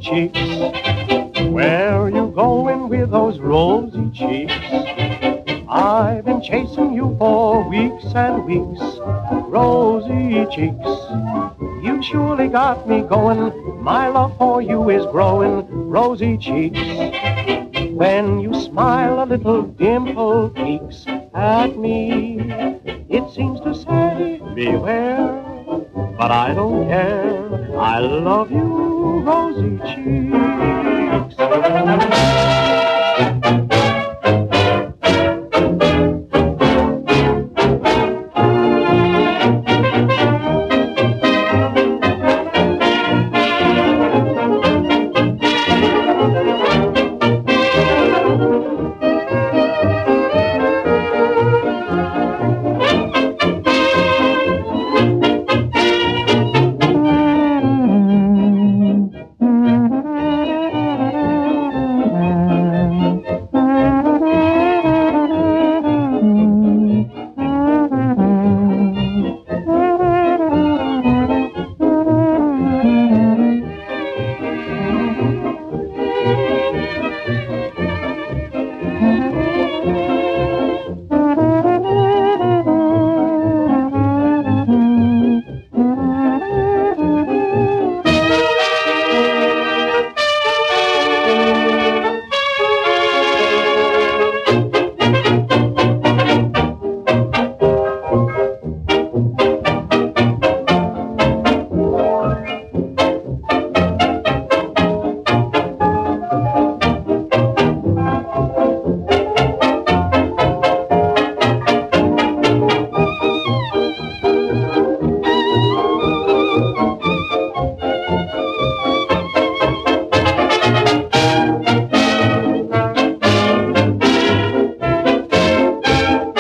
cheeks. Where you going with those rosy cheeks? I've been chasing you for weeks and weeks. Rosy cheeks, you surely got me going. My love for you is growing. Rosy cheeks, when you smile a little dimple peeks at me. It seems to say, beware, but I don't care. I love you, rosy cheeks.